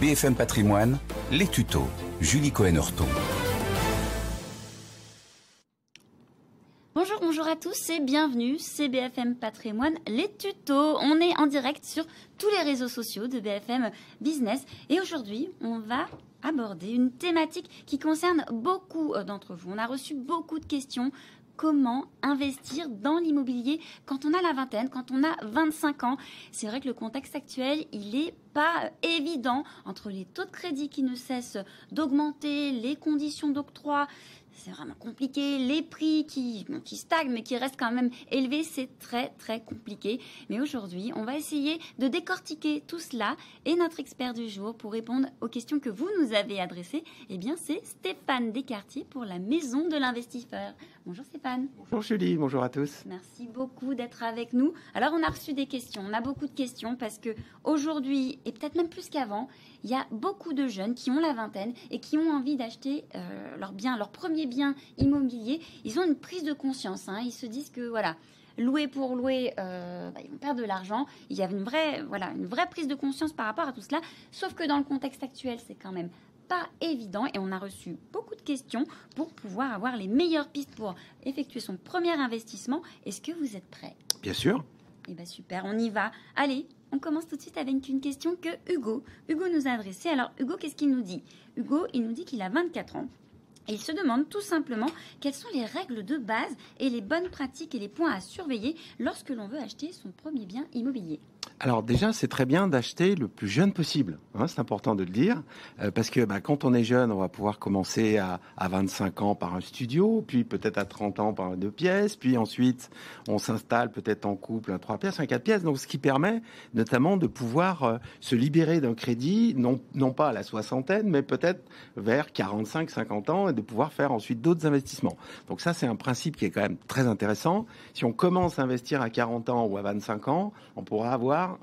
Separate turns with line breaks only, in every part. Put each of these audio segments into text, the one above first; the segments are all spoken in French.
BFM Patrimoine, les tutos. Julie Cohen-Horton.
Bonjour à tous et bienvenue, c'est BFM Patrimoine, les tutos. On est en direct sur tous les réseaux sociaux de BFM Business et aujourd'hui, on va aborder une thématique qui concerne beaucoup d'entre vous. On a reçu beaucoup de questions. Comment investir dans l'immobilier quand on a la vingtaine, quand on a 25 ans? C'est vrai que le contexte actuel, il n'est pas évident entre les taux de crédit qui ne cessent d'augmenter, les conditions d'octroi. C'est vraiment compliqué. Les prix qui stagnent, mais qui restent quand même élevés, c'est très, très compliqué. Mais aujourd'hui, on va essayer de décortiquer tout cela. Et notre expert du jour, pour répondre aux questions que vous nous avez adressées, eh bien, c'est Stéphane Descartier pour la Maison de l'Investisseur. Bonjour Stéphane.
Bonjour Julie, bonjour à tous.
Merci beaucoup d'être avec nous. Alors, on a reçu des questions. On a beaucoup de questions parce qu'aujourd'hui, et peut-être même plus qu'avant, il y a beaucoup de jeunes qui ont la vingtaine et qui ont envie d'acheter leur premier bien immobilier. Ils ont une prise de conscience. Ils se disent que voilà, louer pour louer, ils vont perdre de l'argent. Il y a une vraie prise de conscience par rapport à tout cela. Sauf que dans le contexte actuel, c'est quand même pas évident et on a reçu beaucoup de questions pour pouvoir avoir les meilleures pistes pour effectuer son premier investissement. Est-ce que vous êtes prêts?
Bien sûr.
Eh bien super, on y va. Allez, on commence tout de suite avec une question que Hugo nous a adressée. Alors Hugo, qu'est-ce qu'il nous dit? Hugo, il nous dit qu'il a 24 ans. Et il se demande tout simplement quelles sont les règles de base et les bonnes pratiques et les points à surveiller lorsque l'on veut acheter son premier bien immobilier.
Alors déjà, c'est très bien d'acheter le plus jeune possible, c'est important de le dire, parce que quand on est jeune, on va pouvoir commencer à 25 ans par un studio, puis peut-être à 30 ans par 2 pièces, puis ensuite on s'installe peut-être en couple à 3 pièces, un 4 pièces, donc ce qui permet notamment de pouvoir se libérer d'un crédit, non pas à la soixantaine, mais peut-être vers 45-50 ans, et de pouvoir faire ensuite d'autres investissements. Donc ça, c'est un principe qui est quand même très intéressant. Si on commence à investir à 40 ans ou à 25 ans, on pourra avoir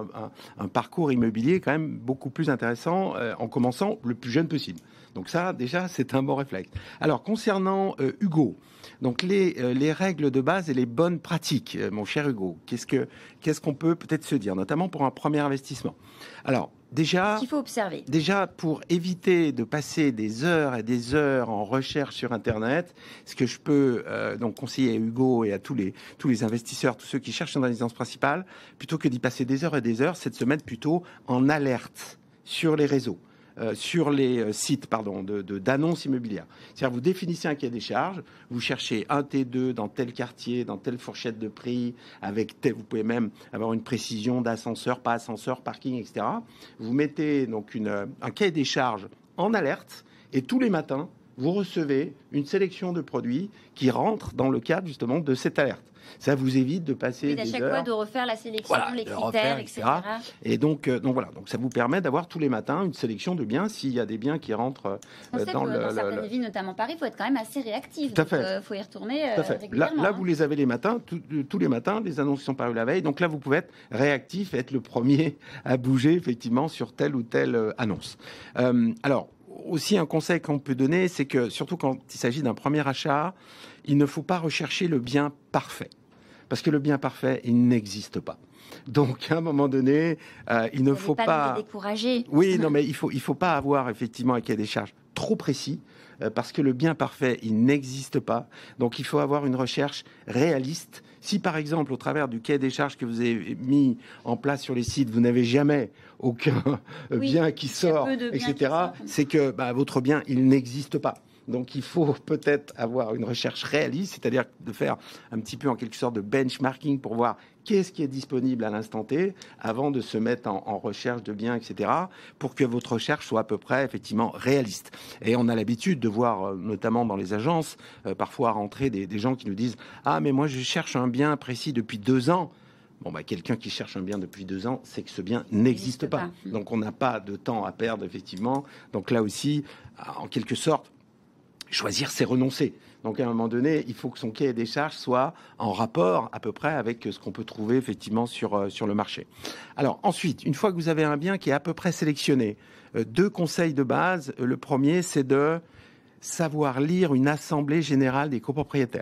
un parcours immobilier quand même beaucoup plus intéressant en commençant le plus jeune possible. Donc ça, déjà, c'est un bon réflexe. Alors, concernant Hugo, donc les règles de base et les bonnes pratiques, mon cher Hugo, qu'est-ce qu'on peut peut-être se dire, notamment pour un premier investissement? Alors, déjà,
qu'il faut observer.
Déjà, pour éviter de passer des heures et des heures en recherche sur Internet, ce que je peux donc conseiller à Hugo et à tous les investisseurs, tous ceux qui cherchent une résidence principale, plutôt que d'y passer des heures et des heures, c'est de se mettre plutôt en alerte sur les réseaux. Sur les sites d'annonces immobilières. C'est-à-dire vous définissez un cahier des charges, vous cherchez un T2 dans tel quartier, dans telle fourchette de prix, vous pouvez même avoir une précision d'ascenseur, pas ascenseur, parking, etc. Vous mettez donc un cahier des charges en alerte et tous les matins, vous recevez une sélection de produits qui rentrent dans le cadre justement de cette alerte. Ça vous évite de passer des heures.
À chaque fois de refaire la sélection, les critères, etc.
Et donc voilà. Donc ça vous permet d'avoir tous les matins une sélection de biens s'il y a des biens qui rentrent
dans certaines villes, notamment Paris, il faut être quand même assez réactif.
Tout à fait.
Il faut y retourner régulièrement.
Là, vous les avez les matins, tous les matins, les annonces qui sont parues la veille. Donc là, vous pouvez être réactif et être le premier à bouger effectivement sur telle ou telle annonce. Alors, aussi un conseil qu'on peut donner, c'est que surtout quand il s'agit d'un premier achat, il ne faut pas rechercher le bien parfait. Parce que le bien parfait, il n'existe pas. Donc, à un moment donné, il ne faut pas...
Vous décourager.
Oui, non, mais il faut pas avoir effectivement un cahier des charges trop précis, parce que le bien parfait, il n'existe pas. Donc, il faut avoir une recherche réaliste. Si, par exemple, au travers du cahier des charges que vous avez mis en place sur les sites, vous n'avez jamais aucun bien qui sort, etc., c'est que votre bien, il n'existe pas. Donc, il faut peut-être avoir une recherche réaliste, c'est-à-dire de faire un petit peu en quelque sorte de benchmarking pour voir qu'est-ce qui est disponible à l'instant T avant de se mettre en recherche de biens, etc., pour que votre recherche soit à peu près effectivement réaliste. Et on a l'habitude de voir, notamment dans les agences, parfois rentrer des gens qui nous disent « Ah, mais moi, je cherche un bien précis depuis 2 ans ». Bon, quelqu'un qui cherche un bien depuis 2 ans, c'est que ce bien n'existe pas. Donc, on n'a pas de temps à perdre, effectivement. Donc, là aussi, en quelque sorte, choisir, c'est renoncer. Donc, à un moment donné, il faut que son cahier des charges soit en rapport à peu près avec ce qu'on peut trouver effectivement sur le marché. Alors, ensuite, une fois que vous avez un bien qui est à peu près sélectionné, 2 conseils de base. Le premier, c'est de savoir lire une assemblée générale des copropriétaires.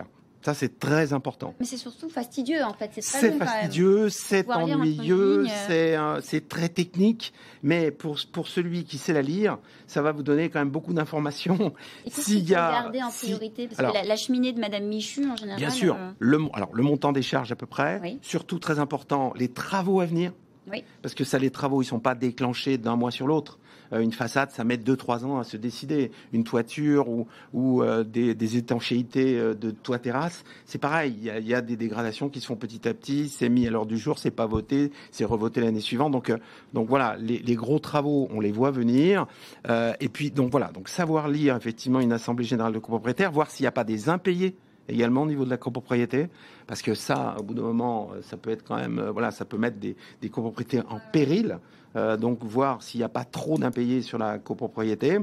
Ça, c'est très important.
Mais c'est surtout fastidieux, en fait.
C'est fastidieux, c'est ennuyeux, c'est très technique. Mais pour celui qui sait la lire, ça va vous donner quand même beaucoup d'informations.
Et qu'est-ce qu'il faut garder en priorité? Parce que la cheminée de Madame Michu, en général...
Bien sûr. Le montant des charges, à peu près.
Oui.
Surtout, très important, les travaux à venir.
Oui.
Parce que ça, les travaux, ils ne sont pas déclenchés d'un mois sur l'autre. Une façade, ça met 2-3 ans à se décider. Une toiture ou des étanchéités de toit-terrasse, c'est pareil. Il y a des dégradations qui se font petit à petit. C'est mis à l'ordre du jour, c'est pas voté, c'est revoté l'année suivante. Donc voilà, les gros travaux, on les voit venir. Et puis donc voilà, donc savoir lire effectivement une assemblée générale de copropriétaires, voir s'il n'y a pas des impayés également au niveau de la copropriété, parce que ça, au bout d'un moment, ça peut être quand même, ça peut mettre des copropriétés en péril. Donc voir s'il n'y a pas trop d'impayés sur la copropriété.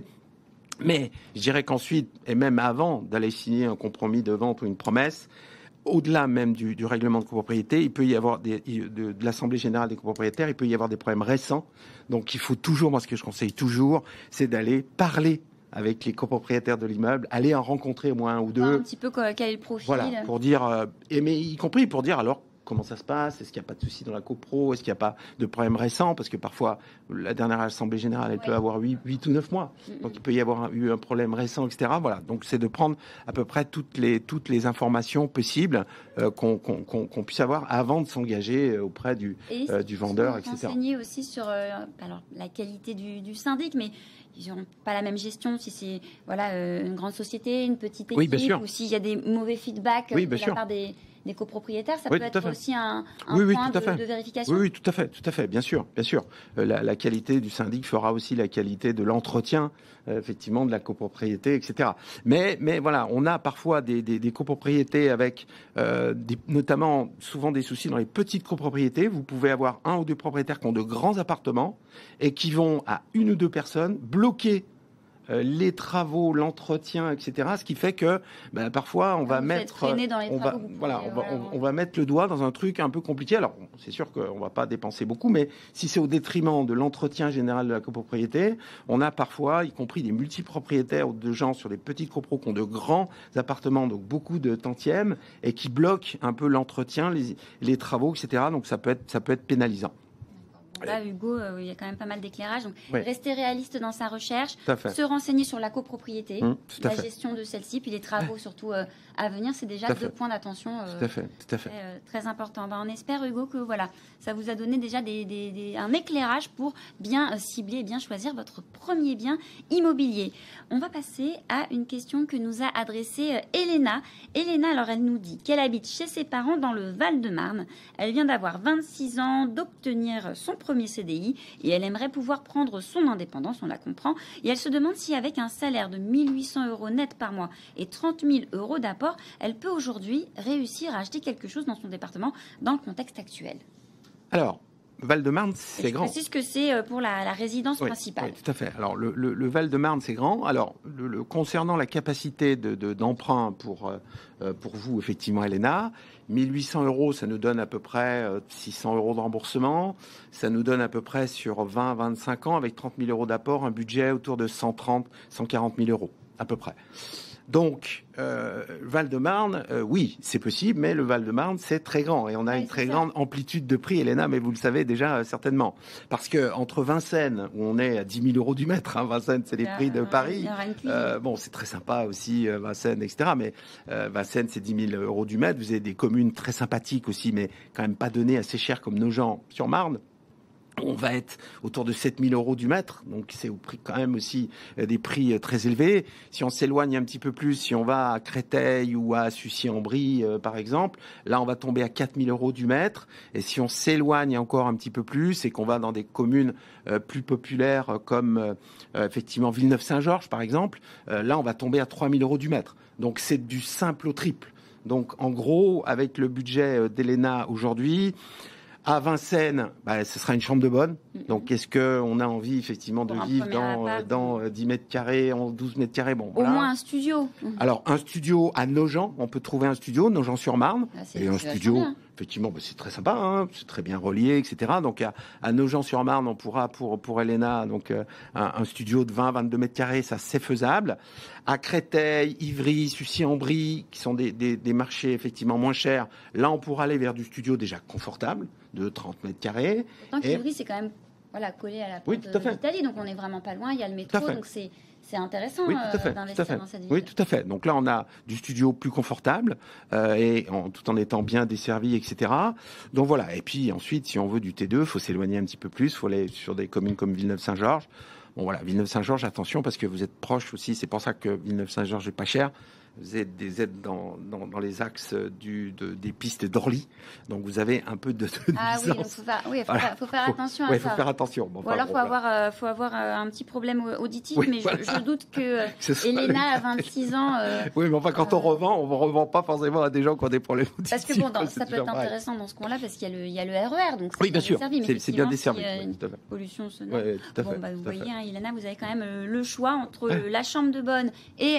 Mais je dirais qu'ensuite, et même avant d'aller signer un compromis de vente ou une promesse, au-delà même du règlement de copropriété, il peut y avoir de l'Assemblée générale des copropriétaires, il peut y avoir des problèmes récents. Donc il faut toujours, moi ce que je conseille toujours, c'est d'aller parler avec les copropriétaires de l'immeuble, aller en rencontrer au moins un ou deux.
Un petit peu quel est le profil.
Voilà, pour dire, mais y compris pour dire alors comment ça se passe, est-ce qu'il n'y a pas de souci dans la copro, est-ce qu'il n'y a pas de problème récent, parce que parfois la dernière assemblée générale, elle peut avoir 8 ou 9 mois, donc il peut y avoir eu un problème récent, etc. Voilà, donc c'est de prendre à peu près toutes les informations possibles qu'on puisse avoir avant de s'engager auprès du vendeur, etc.
Renseigner aussi sur la qualité du syndic, mais ils n'auront pas la même gestion si c'est une grande société, une petite équipe, ou s'il y a des mauvais feedbacks de la part des copropriétaires, ça peut être aussi un point de vérification.
Oui, tout à fait, bien sûr. La qualité du syndic fera aussi la qualité de l'entretien, effectivement, de la copropriété, etc. Mais voilà, on a parfois des copropriétés avec notamment souvent des soucis dans les petites copropriétés. Vous pouvez avoir un ou deux propriétaires qui ont de grands appartements et qui vont à une ou deux personnes bloquer les travaux, l'entretien, etc. Ce qui fait que parfois on va mettre, on va mettre le doigt dans un truc un peu compliqué. Alors c'est sûr qu'on va pas dépenser beaucoup, mais si c'est au détriment de l'entretien général de la copropriété, on a parfois, y compris des multipropriétaires ou de gens sur des petites copros qui ont de grands appartements, donc beaucoup de tantièmes, et qui bloquent un peu l'entretien, les travaux, etc. Donc ça peut être pénalisant.
Là, Hugo, il y a quand même pas mal d'éclairage. Donc, rester réaliste dans sa recherche, se renseigner sur la copropriété, la gestion de celle-ci, puis les travaux surtout à venir, c'est déjà 2 points d'attention
tout à fait.
Très importants. On espère, Hugo, que ça vous a donné déjà un éclairage pour bien cibler et bien choisir votre premier bien immobilier. On va passer à une question que nous a adressée Elena. Elena, alors, elle nous dit qu'elle habite chez ses parents dans le Val-de-Marne. Elle vient d'avoir 26 ans, d'obtenir son premier CDI et elle aimerait pouvoir prendre son indépendance, on la comprend. Et elle se demande si avec un salaire de 1 800 € net par mois et 30 000 € d'apport, elle peut aujourd'hui réussir à acheter quelque chose dans son département dans le contexte actuel.
Alors, Val-de-Marne, c'est grand. Je précise
que c'est pour la résidence principale.
Oui, tout à fait. Alors, le Val-de-Marne, c'est grand. Alors, concernant la capacité d'emprunt pour vous, effectivement, Elena, 1 800 €, ça nous donne à peu près 600 € de remboursement. Ça nous donne à peu près sur 20-25 ans, avec 30 000 € d'apport, un budget autour de 130-140 000 € à peu près. Donc, Val-de-Marne, oui, c'est possible, mais le Val-de-Marne, c'est très grand. Et on a une très grande amplitude de prix, Elena, mais vous le savez déjà certainement. Parce que entre Vincennes, où on est à 10 000 € du mètre, Vincennes, c'est les prix de Paris. C'est très sympa aussi, Vincennes, etc. Mais Vincennes, c'est 10 000 € du mètre. Vous avez des communes très sympathiques aussi, mais quand même pas données assez chères comme Nogent-sur-Marne. On va être autour de 7 000 € du mètre, donc c'est au prix quand même aussi des prix très élevés. Si on s'éloigne un petit peu plus, si on va à Créteil ou à Sucy-en-Brie par exemple, là on va tomber à 4 000 € du mètre. Et si on s'éloigne encore un petit peu plus et qu'on va dans des communes plus populaires comme effectivement Villeneuve-Saint-Georges par exemple, là on va tomber à 3 000 € du mètre. Donc c'est du simple au triple. Donc en gros, avec le budget d'Elena aujourd'hui, à Vincennes, ce sera une chambre de bonne. Donc, est-ce qu'on a envie, effectivement, de vivre dans 10 mètres carrés, 12 mètres carrés?
Au moins un studio.
Alors, un studio à Nogent, on peut trouver un studio, Nogent-sur-Marne. Et un studio, effectivement, c'est très sympa, hein, c'est très bien relié, etc. Donc à Nogent-sur-Marne, on pourra pour Elena, donc un studio de 20-22 mètres carrés, ça c'est faisable. À Créteil, Ivry, Sucy-en-Brie, qui sont des marchés effectivement moins chers, là on pourra aller vers du studio déjà confortable, de 30 mètres carrés.
Tant qu'Ivry, c'est quand même collé à la pointe de l'Italie, donc on n'est vraiment pas loin, il y a le métro, donc c'est intéressant d'investir dans cette ville.
Oui, tout à fait. Donc là, on a du studio plus confortable tout en étant bien desservi, etc. Donc voilà. Et puis ensuite, si on veut du T2, il faut s'éloigner un petit peu plus. Il faut aller sur des communes comme Villeneuve-Saint-Georges. Bon voilà, Villeneuve-Saint-Georges, attention parce que vous êtes proche aussi. C'est pour ça que Villeneuve-Saint-Georges est pas cher. Vous êtes des aides dans les axes des pistes d'Orly. Donc vous avez un peu de
nuisance. Oui, donc faut faire attention à ça.
Il faut faire attention.
Bon, ou alors faut avoir un petit problème auditif, mais je doute que Elena a 26 ans.
Oui, mais enfin quand on revend pas forcément à des gens qui ont des problèmes auditifs.
Parce que ça peut être intéressant dans ce coin-là parce qu'il y a le RER, donc
oui, bien sûr, c'est bien desservi.
Pollution sonore. Vous voyez, Elena, vous avez quand même le choix entre la chambre de bonne et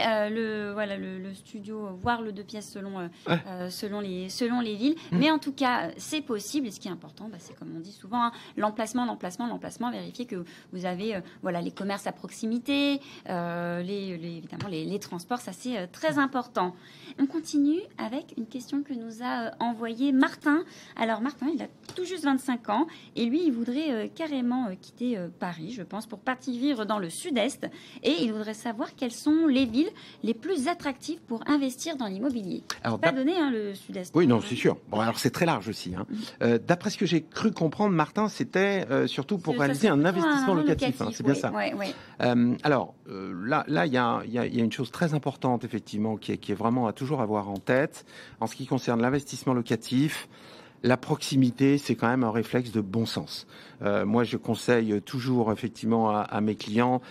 le studio, voire le 2 pièces selon les villes. Mais en tout cas, c'est possible. Et ce qui est important, c'est comme on dit souvent, l'emplacement. Vérifier que vous avez les commerces à proximité, évidemment les transports, ça c'est très important. On continue avec une question que nous a envoyée Martin. Alors Martin, il a tout juste 25 ans et lui, il voudrait carrément quitter Paris, je pense, pour partir vivre dans le sud-est. Et il voudrait savoir quelles sont les villes les plus attractives pour investir dans l'immobilier. Alors, pas donné, le sud-est.
Oui, non, c'est sûr. Bon, alors c'est très large aussi. D'après ce que j'ai cru comprendre, Martin, c'était surtout pour réaliser un investissement locatif. C'est bien ça.
Oui.
Alors là, il y a une chose très importante effectivement qui est vraiment à toujours avoir en tête en ce qui concerne l'investissement locatif. La proximité, c'est quand même un réflexe de bon sens. Moi, je conseille toujours effectivement à mes clients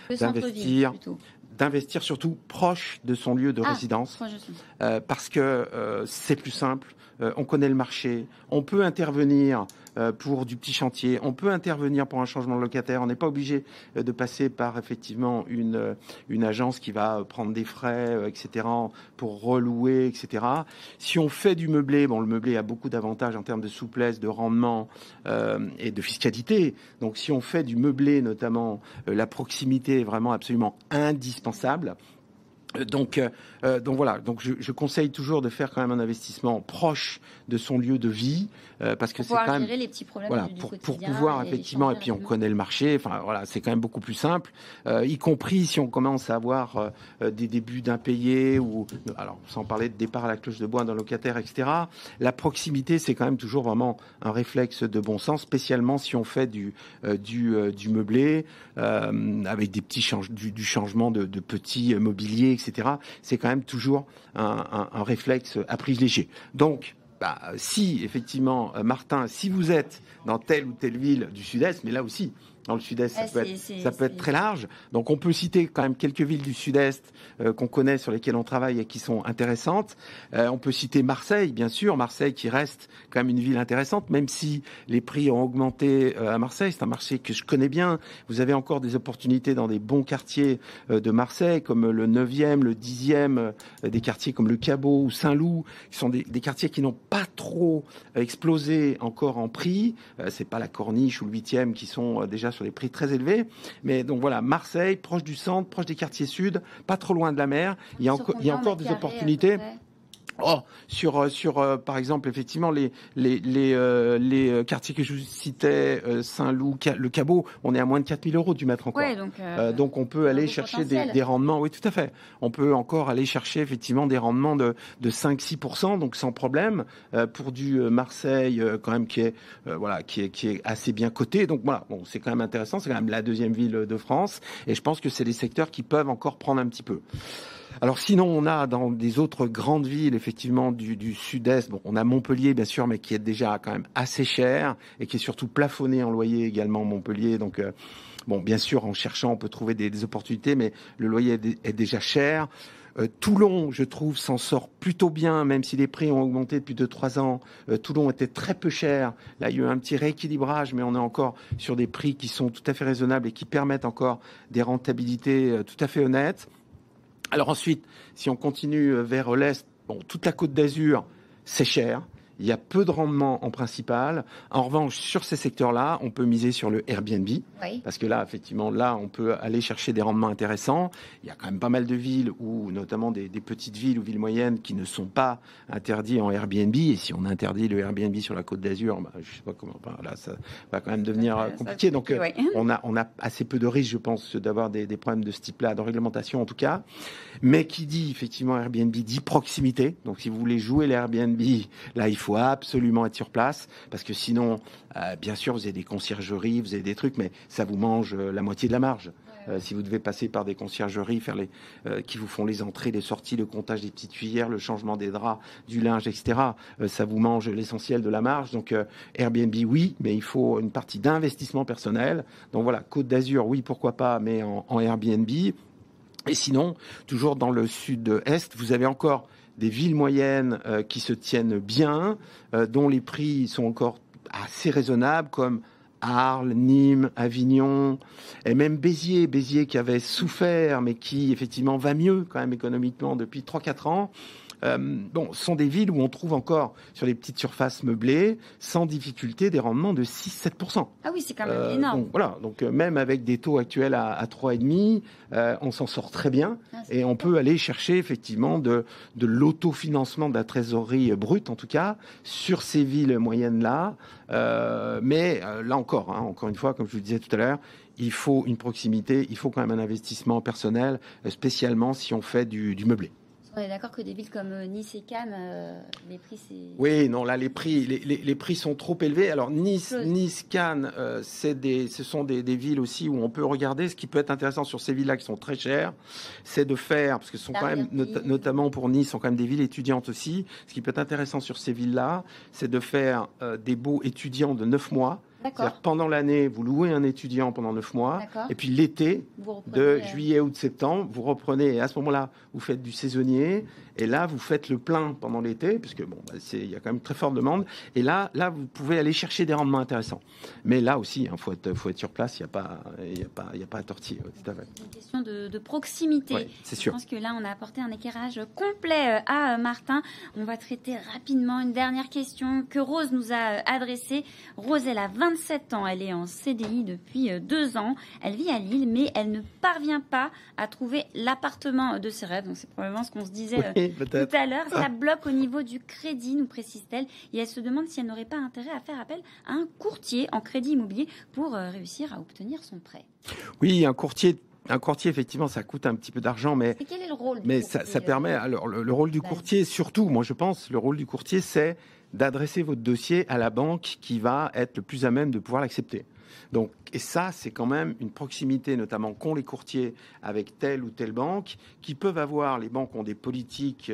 d'investir surtout proche de son lieu de résidence, parce que c'est plus simple, on connaît le marché, on peut intervenir pour du petit chantier, on peut intervenir pour un changement de locataire, on n'est pas obligé de passer par effectivement une agence qui va prendre des frais, etc., pour relouer, etc. Si on fait du meublé, le meublé a beaucoup d'avantages en termes de souplesse, de rendement et de fiscalité. Donc si on fait du meublé notamment, la proximité est vraiment absolument indispensable. Donc voilà. Donc je conseille toujours de faire quand même un investissement proche de son lieu de vie parce que c'est quand même
les petits problèmes
pour pouvoir effectivement et puis on connaît le marché. Enfin voilà, c'est quand même beaucoup plus simple, y compris si on commence à avoir des débuts d'impayés ou alors sans parler de départ à la cloche de bois d'un locataire, etc. La proximité, c'est quand même toujours vraiment un réflexe de bon sens, spécialement si on fait du meublé avec des petits du changement de petits mobiliers, etc. C'est quand même toujours un réflexe à privilégier. Donc, si effectivement, Martin, si vous êtes dans telle ou telle ville du Sud-Est, mais là aussi, dans le Sud-Est, ça peut être très large. Donc, on peut citer quand même quelques villes du Sud-Est qu'on connaît, sur lesquelles on travaille et qui sont intéressantes. On peut citer Marseille, bien sûr. Marseille qui reste quand même une ville intéressante, même si les prix ont augmenté à Marseille. C'est un marché que je connais bien. Vous avez encore des opportunités dans des bons quartiers de Marseille, comme le 9e, le 10e, des quartiers comme le Caveau ou Saint-Loup, qui sont des quartiers qui n'ont pas trop explosé encore en prix. C'est pas la Corniche ou le 8e qui sont déjà sur des prix très élevés. Mais donc voilà, Marseille, proche du centre, proche des quartiers sud, pas trop loin de la mer. Il y a encore des opportunités. Par exemple, effectivement, les quartiers que je vous citais, Saint-Loup, le Caveau, on est à moins de 4 000 euros du mètre encore. Donc on peut aller chercher des rendements. Oui, tout à fait. On peut encore aller chercher effectivement des rendements de 5-6%, donc sans problème, pour du Marseille quand même qui est assez bien coté. Donc voilà, c'est quand même intéressant. C'est quand même la deuxième ville de France, et je pense que c'est des secteurs qui peuvent encore prendre un petit peu. Alors sinon, on a dans des autres grandes villes, effectivement, du Sud-Est, on a Montpellier, bien sûr, mais qui est déjà quand même assez cher et qui est surtout plafonné en loyer également, Montpellier. Donc, bien sûr, en cherchant, on peut trouver des opportunités, mais le loyer est déjà cher. Toulon, je trouve, s'en sort plutôt bien, même si les prix ont augmenté depuis 2-3 ans. Toulon était très peu cher. Là, il y a eu un petit rééquilibrage, mais on est encore sur des prix qui sont tout à fait raisonnables et qui permettent encore des rentabilités tout à fait honnêtes. Alors ensuite, si on continue vers l'Est, toute la Côte d'Azur, c'est cher. il y a peu de rendement en principal. En revanche, sur ces secteurs-là, on peut miser sur le Airbnb.
Oui.
Parce que là, effectivement, là, on peut aller chercher des rendements intéressants. Il y a quand même pas mal de villes, où, notamment des petites villes ou villes moyennes, qui ne sont pas interdits en Airbnb. Et si on interdit le Airbnb sur la Côte d'Azur, je sais pas comment. Là, ça va quand même devenir compliqué. Donc, on a assez peu de risques, je pense, d'avoir des problèmes de ce type-là, de réglementation en tout cas. Mais qui dit effectivement Airbnb dit proximité. Donc, si vous voulez jouer l'Airbnb, là, il faut absolument être sur place, parce que sinon, bien sûr, vous avez des conciergeries, vous avez des trucs, mais ça vous mange la moitié de la marge. Si vous devez passer par des conciergeries, qui vous font les entrées, les sorties, le comptage des petites cuillères, le changement des draps, du linge, etc., ça vous mange l'essentiel de la marge. Donc Airbnb, oui, mais il faut une partie d'investissement personnel. Donc voilà, Côte d'Azur, oui, pourquoi pas, mais en Airbnb. Et sinon, toujours dans le sud-est, vous avez encore des villes moyennes qui se tiennent bien, dont les prix sont encore assez raisonnables, comme Arles, Nîmes, Avignon, et même Béziers qui avait souffert, mais qui effectivement va mieux quand même économiquement depuis 3-4 ans. Sont des villes où on trouve encore sur les petites surfaces meublées, sans difficulté, des rendements de 6-7%.
Ah oui, c'est quand même énorme.
Donc même avec des taux actuels à 3,5, on s'en sort très bien. Et on peut aller chercher effectivement de l'autofinancement de la trésorerie brute, en tout cas, sur ces villes moyennes-là. Mais là encore une fois, comme je vous le disais tout à l'heure, il faut une proximité, il faut quand même un investissement personnel, spécialement si on fait du meublé.
On est d'accord que des villes comme Nice et Cannes, les prix, c'est...
Oui, non, là, les prix sont trop élevés. Alors, Nice, Cannes, ce sont des villes aussi où on peut regarder. Ce qui peut être intéressant sur ces villes-là qui sont très chères, c'est de faire, parce que ce sont quand même, notamment pour Nice, sont quand même des villes étudiantes aussi. Ce qui peut être intéressant sur ces villes-là, c'est de faire des baux étudiants de 9 mois. C'est-à-dire, pendant l'année, vous louez un étudiant pendant 9 mois, et puis l'été, de juillet, août, septembre, vous reprenez, et à ce moment-là, vous faites du saisonnier, et là, vous faites le plein pendant l'été, puisque il y a quand même très forte demande, et là, vous pouvez aller chercher des rendements intéressants. Mais là aussi, faut être sur place, il n'y a pas à tortiller. Tout à fait.
C'est une question de proximité.
Oui, c'est sûr.
Je pense que là, on a apporté un éclairage complet à Martin. On va traiter rapidement une dernière question que Rose nous a adressée. Rose, elle a 27 ans, elle est en CDI depuis 2 ans. Elle vit à Lille, mais elle ne parvient pas à trouver l'appartement de ses rêves. Donc, c'est probablement ce qu'on se disait tout à l'heure. Ça bloque au niveau du crédit, nous précise-t-elle. Et elle se demande si elle n'aurait pas intérêt à faire appel à un courtier en crédit immobilier pour réussir à obtenir son prêt.
Oui, un courtier, effectivement, ça coûte un petit peu d'argent, mais
quel est le rôle du
courtier, ça permet. Alors, le rôle du courtier, surtout, moi, je pense, le rôle du courtier, c'est d'adresser votre dossier à la banque qui va être le plus à même de pouvoir l'accepter. Donc, et ça, c'est quand même une proximité, notamment qu'ont les courtiers avec telle ou telle banque, qui peuvent avoir, les banques ont des politiques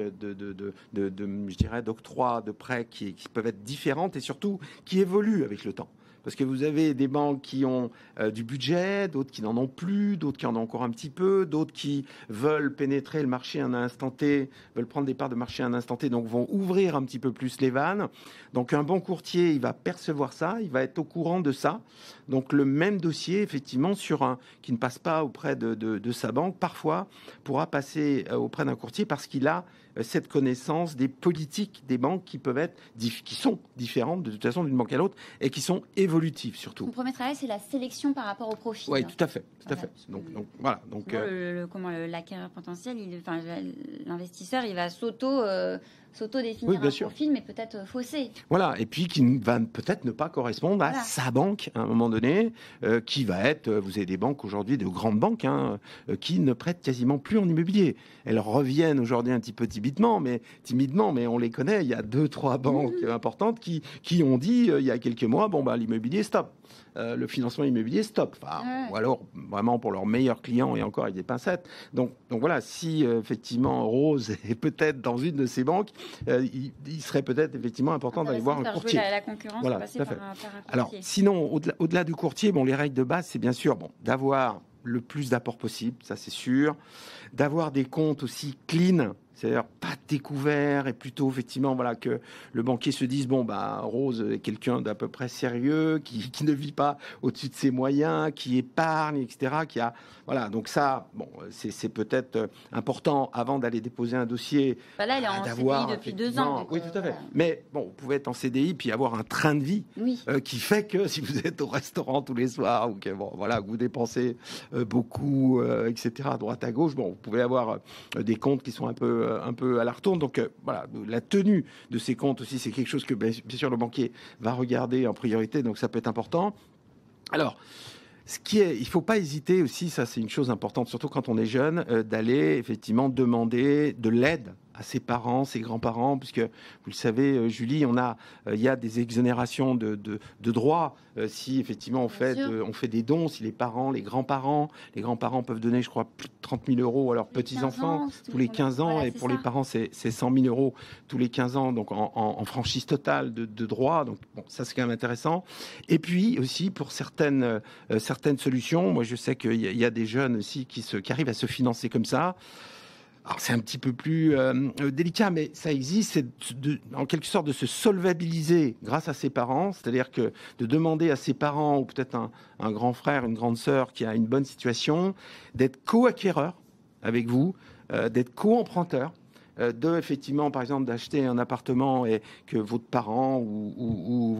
je dirais, d'octroi, de prêts qui peuvent être différentes et surtout qui évoluent avec le temps. Parce que vous avez des banques qui ont du budget, d'autres qui n'en ont plus, d'autres qui en ont encore un petit peu, d'autres qui veulent pénétrer le marché à un instant T, veulent prendre des parts de marché à un instant T, donc vont ouvrir un petit peu plus les vannes. Donc un bon courtier, il va percevoir ça, il va être au courant de ça. Donc le même dossier, effectivement, qui ne passe pas auprès de sa banque, parfois pourra passer auprès d'un courtier parce qu'il a cette connaissance des politiques des banques qui sont différentes de toute façon d'une banque à l'autre et qui sont évolutives surtout.
Le premier travail, c'est la sélection par rapport au profil.
Oui, tout à fait. Donc voilà. Donc
l'acquéreur potentiel, l'investisseur, il va s'auto-définir un profil, mais peut-être faussé.
Voilà, et puis qui va peut-être ne pas correspondre à sa banque à un moment donné, qui va être, vous avez des banques aujourd'hui, de grandes banques, qui ne prêtent quasiment plus en immobilier. Elles reviennent aujourd'hui un petit peu timidement, mais on les connaît. Il y a 2-3 banques importantes qui ont dit, il y a quelques mois, l'immobilier, stop. Le financement immobilier, stop. Ou alors, vraiment, pour leurs meilleurs clients, et encore avec des pincettes. Donc voilà, si effectivement Rose est peut-être dans une de ces banques, il serait peut-être effectivement important d'aller voir un courtier.
La concurrence,
voilà,
passer par un courtier.
Alors, sinon, au-delà du courtier, les règles de base, c'est bien sûr d'avoir le plus d'apports possible, ça c'est sûr. D'avoir des comptes aussi clean, c'est-à-dire pas découvert et plutôt effectivement voilà que le banquier se dise bon bah Rose est quelqu'un d'à peu près sérieux qui ne vit pas au-dessus de ses moyens, qui épargne, etc. Qui a voilà donc ça bon c'est peut-être important avant d'aller déposer un dossier.
Là, elle est en CDI depuis 2 ans.
Oui, tout à fait. Mais bon, vous pouvez être en CDI puis avoir un train de vie qui fait que si vous êtes au restaurant tous les soirs ou que bon voilà vous dépensez beaucoup etc. à droite à gauche, bon vous pouvez avoir des comptes qui sont un peu à la retourne. Donc voilà, la tenue de ces comptes aussi, c'est quelque chose que bien sûr le banquier va regarder en priorité, donc ça peut être important. Alors, il ne faut pas hésiter aussi, ça c'est une chose importante, surtout quand on est jeune, d'aller effectivement demander de l'aide à ses parents, ses grands-parents, puisque vous le savez, Julie, il y a des exonérations de droits si effectivement on fait des dons, si les grands-parents peuvent donner, je crois, plus de 30 000 euros à leurs petits-enfants tous les 15 ans, et pour les parents, c'est 100 000 euros tous les 15 ans, donc en franchise totale de droits. Donc bon, ça c'est quand même intéressant. Et puis aussi pour certaines solutions, moi je sais qu'il y a des jeunes aussi qui arrivent à se financer comme ça. Alors c'est un petit peu plus délicat, mais ça existe, c'est en quelque sorte de se solvabiliser grâce à ses parents, c'est-à-dire que de demander à ses parents, ou peut-être un grand frère, une grande sœur qui a une bonne situation, d'être co-acquéreur avec vous, d'être co-emprunteur, effectivement, par exemple, d'acheter un appartement et que votre parent ou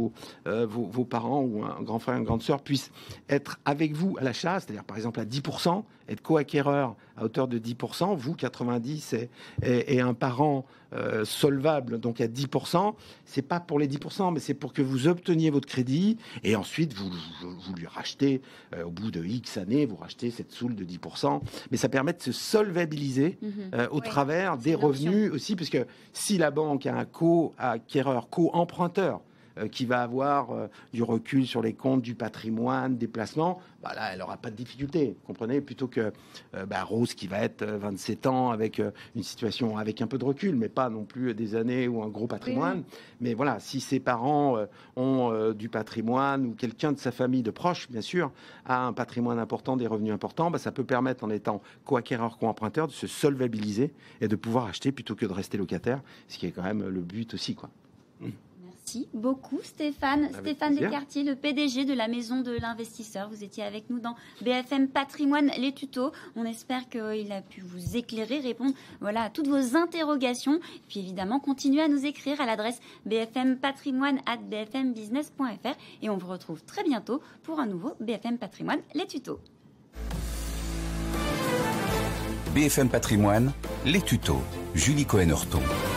vos parents ou un grand frère, une grande sœur puissent être avec vous à l'achat, c'est-à-dire par exemple à 10%, être co-acquéreur à hauteur de 10%, vous 90% et un parent solvable donc à 10%, c'est pas pour les 10%, mais c'est pour que vous obteniez votre crédit et ensuite vous lui rachetez au bout de X années, vous rachetez cette soule de 10%, mais ça permet de se solvabiliser au travers des revenus aussi, parce que si la banque a un co-acquéreur, co-emprunteur qui va avoir du recul sur les comptes, du patrimoine, des placements, bah là, elle n'aura pas de difficulté, vous comprenez, plutôt que Rose qui va être 27 ans avec une situation avec un peu de recul, mais pas non plus des années ou un gros patrimoine. Oui. Mais voilà, si ses parents ont du patrimoine ou quelqu'un de sa famille de proche, bien sûr, a un patrimoine important, des revenus importants, bah, ça peut permettre, en étant co-acquéreur, co-emprunteur, de se solvabiliser et de pouvoir acheter plutôt que de rester locataire, ce qui est quand même le but aussi, quoi.
Merci beaucoup Stéphane. Stéphane Descartier, le PDG de la Maison de l'Investisseur. Vous étiez avec nous dans BFM Patrimoine, les tutos. On espère qu'il a pu vous éclairer, répondre à toutes vos interrogations. Et puis évidemment, continuez à nous écrire à l'adresse bfmpatrimoine@bfmbusiness.fr. Et on vous retrouve très bientôt pour un nouveau BFM Patrimoine, les tutos.
BFM Patrimoine, les tutos. Julie Cohen-Horton.